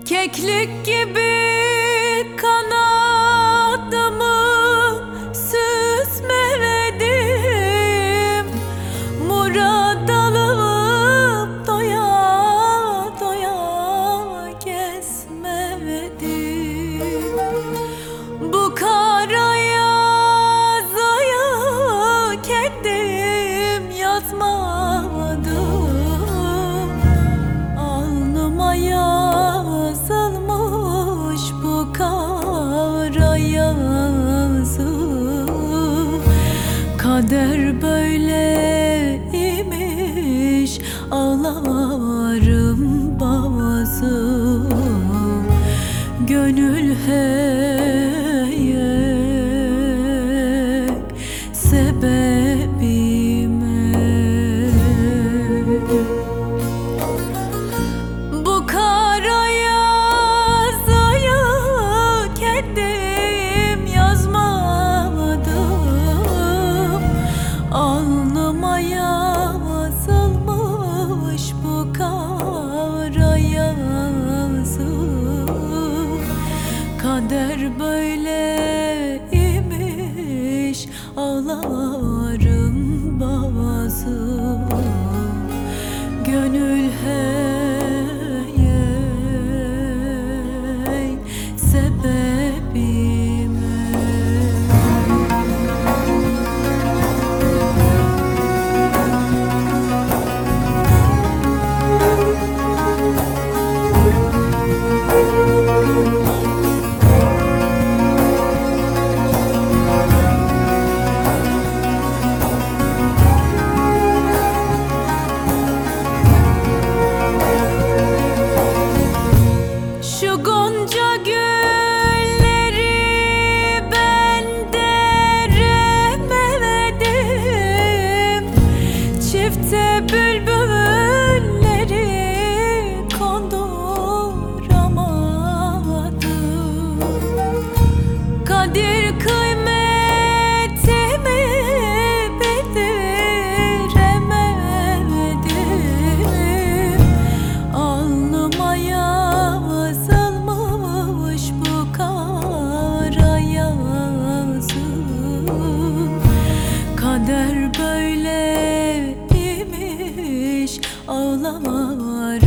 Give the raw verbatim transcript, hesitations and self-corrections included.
Keklik gibi kanadımı süsmeledim, murad alıp doya doya gezmedim. Bu kara yazıyı kendim yazmadım, alnıma yazılmış bu kara yazı. Kader böyleymiş, ağlarım bazı. Gönül heyek sebebime. Bu kara yazıyı kendim yazmadım, alnıma yazılmış bu kara yazı. Kader böyleymiş, ağlarım bazı. Gönül heyek sebebime. Şu gonca gülleri ben deremedim, çifte bülbülleri konduramadım. Kadir kıymetimi bildiremedim, alnıma yazılmış bu kara yazı. Kader böyleymiş, ağlarım